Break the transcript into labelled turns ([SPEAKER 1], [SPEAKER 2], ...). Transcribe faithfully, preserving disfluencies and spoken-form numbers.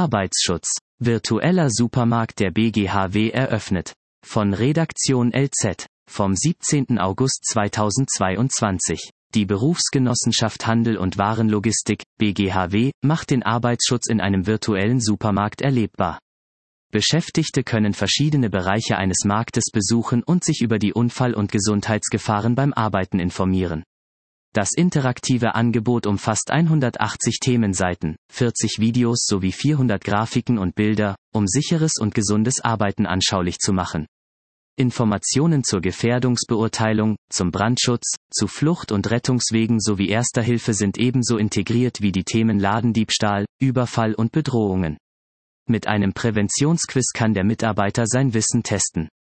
[SPEAKER 1] Arbeitsschutz. Virtueller Supermarkt der B G H W eröffnet. Von Redaktion L Z. Vom siebzehnten August zweitausendzweiundzwanzig. Die Berufsgenossenschaft Handel und Warenlogistik, B G H W, macht den Arbeitsschutz in einem virtuellen Supermarkt erlebbar. Beschäftigte können verschiedene Bereiche eines Marktes besuchen und sich über die Unfall- und Gesundheitsgefahren beim Arbeiten informieren. Das interaktive Angebot umfasst hundertachtzig Themenseiten, vierzig Videos sowie vierhundert Grafiken und Bilder, um sicheres und gesundes Arbeiten anschaulich zu machen. Informationen zur Gefährdungsbeurteilung, zum Brandschutz, zu Flucht- und Rettungswegen sowie Erster Hilfe sind ebenso integriert wie die Themen Ladendiebstahl, Überfall und Bedrohungen. Mit einem Präventionsquiz kann der Mitarbeiter sein Wissen testen.